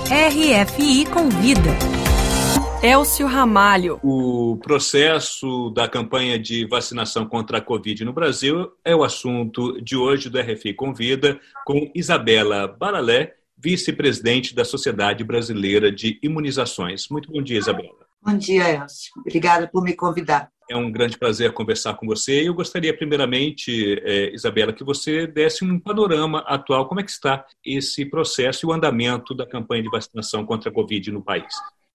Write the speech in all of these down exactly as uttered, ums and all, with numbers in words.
R F I Convida. Elcio Ramalho. O processo da campanha de vacinação contra a Covid no Brasil é o assunto de hoje do R F I Convida, com Isabela Baralé, vice-presidente da Sociedade Brasileira de Imunizações. Muito bom dia, Isabela. Bom dia, Elcio. Obrigada por me convidar. É um grande prazer conversar com você. Eu gostaria, primeiramente, eh, Isabela, que você desse um panorama atual. Como é que está esse processo e o andamento da campanha de vacinação contra a Covid no país?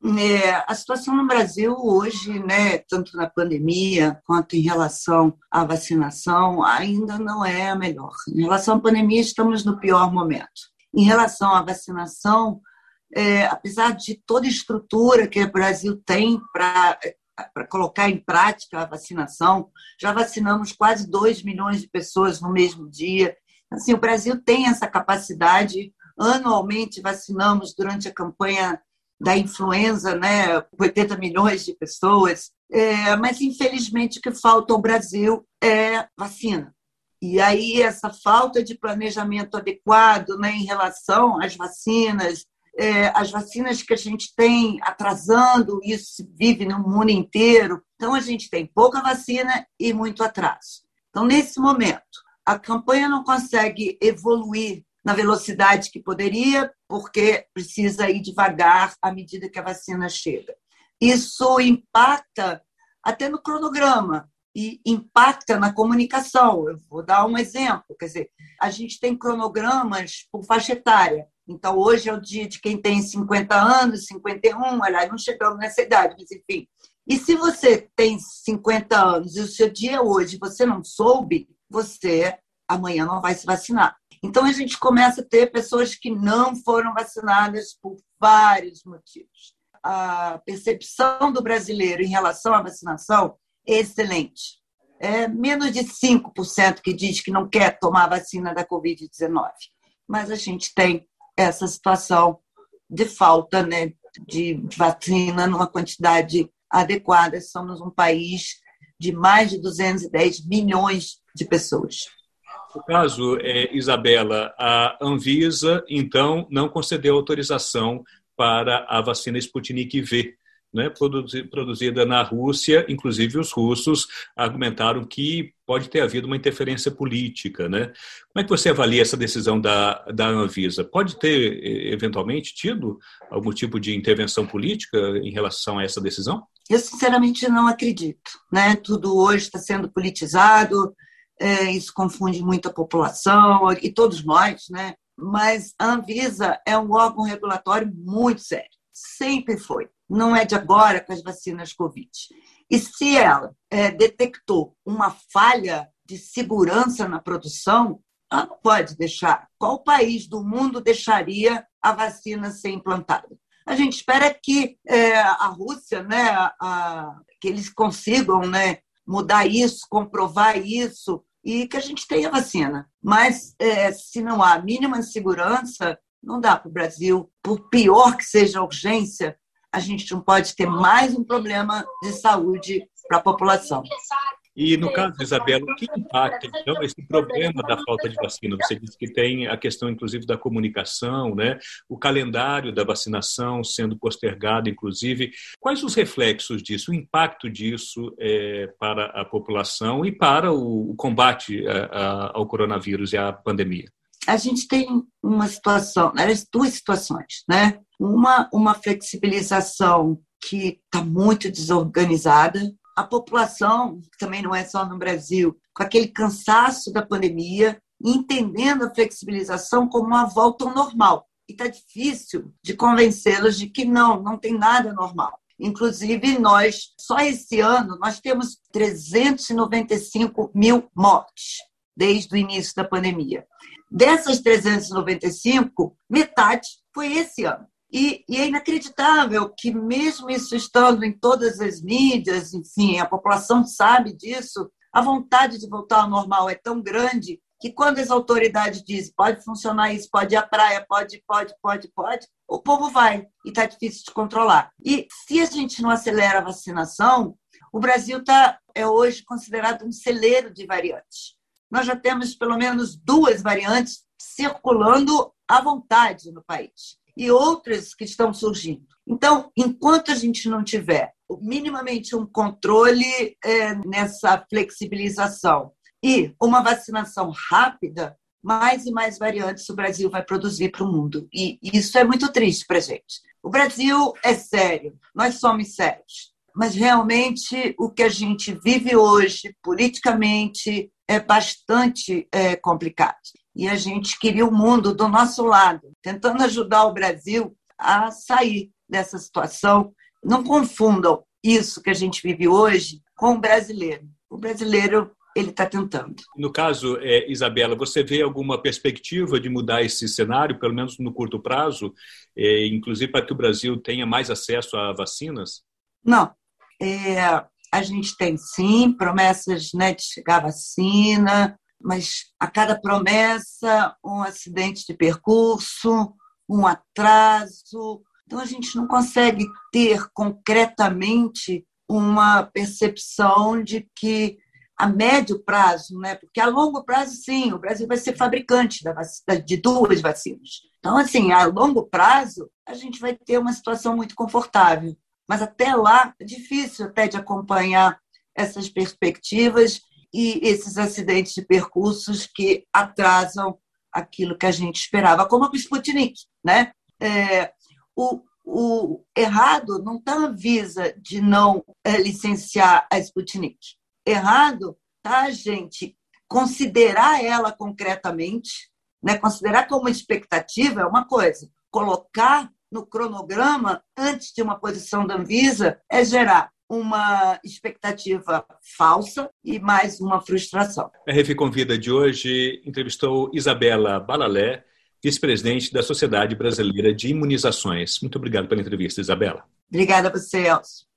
É, a situação no Brasil hoje, né, tanto na pandemia quanto em relação à vacinação, ainda não é a melhor. Em relação à pandemia, estamos no pior momento. Em relação à vacinação, é, apesar de toda a estrutura que o Brasil tem para para colocar em prática a vacinação, já vacinamos quase dois milhões de pessoas no mesmo dia. Assim, o Brasil tem essa capacidade. Anualmente vacinamos durante a campanha da influenza, né, oitenta milhões de pessoas, é, mas infelizmente o que falta ao Brasil é vacina. E aí essa falta de planejamento adequado, né, em relação às vacinas, é, as vacinas que a gente tem atrasando, isso se vive no mundo inteiro. Então a gente tem pouca vacina e muito atraso. Então nesse momento a campanha não consegue evoluir na velocidade que poderia, porque precisa ir devagar à medida que a vacina chega. Isso impacta até no cronograma e impacta na comunicação. Eu vou dar um exemplo. Quer dizer, a gente tem cronogramas por faixa etária. Então, hoje é o dia de quem tem cinquenta anos, cinquenta e um, aliás, não chegamos nessa idade, mas enfim. E se você tem cinquenta anos e o seu dia é hoje, você não soube, você amanhã não vai se vacinar. Então, a gente começa a ter pessoas que não foram vacinadas por vários motivos. A percepção do brasileiro em relação à vacinação é excelente. É menos de cinco por cento que diz que não quer tomar a vacina da covid dezenove. Mas a gente tem essa situação de falta, né, de vacina numa quantidade adequada. Somos um país de mais de duzentos e dez milhões de pessoas. No caso, é, Isabela, a Anvisa, então, não concedeu autorização para a vacina Sputnik V, né, produzida na Rússia. Inclusive, os russos argumentaram que pode ter havido uma interferência política, né? Como é que você avalia essa decisão da, da Anvisa? Pode ter, eventualmente, tido algum tipo de intervenção política em relação a essa decisão? Eu, sinceramente, não acredito, né? Tudo hoje está sendo politizado. É, isso confunde muito a população e todos nós, né? Mas a Anvisa é um órgão regulatório muito sério, sempre foi, não é de agora com as vacinas Covid. E se ela é, detectou uma falha de segurança na produção, ela não pode deixar. Qual país do mundo deixaria a vacina ser implantada? A gente espera que é, a Rússia, né, a, que eles consigam, né, mudar isso, comprovar isso, e que a gente tenha vacina. Mas, é, se não há a mínima segurança, não dá para o Brasil, por pior que seja a urgência, a gente não pode ter mais um problema de saúde para a população. E, no caso, Isabela, o que impacta, então, esse problema da falta de vacina? Você disse que tem a questão, inclusive, da comunicação, né? O calendário da vacinação sendo postergado, inclusive. Quais os reflexos disso, o impacto disso é, para a população e para o, o combate a, a, ao coronavírus e à pandemia? A gente tem uma situação, duas situações, né? Uma, uma flexibilização que está muito desorganizada. A população, que também não é só no Brasil, com aquele cansaço da pandemia, entendendo a flexibilização como uma volta ao normal. E está difícil de convencê-los de que não, não tem nada normal. Inclusive, nós, só esse ano, nós temos trezentos e noventa e cinco mil mortes desde o início da pandemia. Dessas trezentos e noventa e cinco, metade foi esse ano. E, e é inacreditável que, mesmo isso estando em todas as mídias, enfim, a população sabe disso, a vontade de voltar ao normal é tão grande que, quando as autoridades dizem pode funcionar isso, pode ir à praia, pode, pode, pode, pode, o povo vai e está difícil de controlar. E se a gente não acelera a vacinação, o Brasil tá, é hoje considerado um celeiro de variantes. Nós já temos pelo menos duas variantes circulando à vontade no país. e outras que estão surgindo. Então, enquanto a gente não tiver minimamente um controle é, nessa flexibilização e uma vacinação rápida, mais e mais variantes o Brasil vai produzir para o mundo. E isso é muito triste para a gente. O Brasil é sério, nós somos sérios, mas realmente o que a gente vive hoje, politicamente, é bastante é, complicado. E a gente queria o mundo do nosso lado, tentando ajudar o Brasil a sair dessa situação. Não confundam isso que a gente vive hoje com o brasileiro. O brasileiro, ele está tentando. No caso, é, Isabela, você vê alguma perspectiva de mudar esse cenário, pelo menos no curto prazo, é, inclusive para que o Brasil tenha mais acesso a vacinas? Não. É, a gente tem, sim, promessas, né, de chegar a vacina, mas a cada promessa, um acidente de percurso, um atraso. Então, a gente não consegue ter concretamente uma percepção de que a médio prazo, né? Porque a longo prazo, sim, o Brasil vai ser fabricante da vacina, de duas vacinas. Então, assim, a longo prazo, a gente vai ter uma situação muito confortável. Mas até lá, é difícil até de acompanhar essas perspectivas e esses acidentes de percursos que atrasam aquilo que a gente esperava, como o Sputnik, né? É, o, o errado não está na Anvisa de não é, licenciar a Sputnik. Errado está a gente considerar ela concretamente, né? Considerar como expectativa é uma coisa, colocar no cronograma antes de uma posição da Anvisa é gerar uma expectativa falsa e mais uma frustração. A R F Convida de hoje entrevistou Isabela Balalé, vice-presidente da Sociedade Brasileira de Imunizações. Muito obrigado pela entrevista, Isabela. Obrigada a você, Elcio.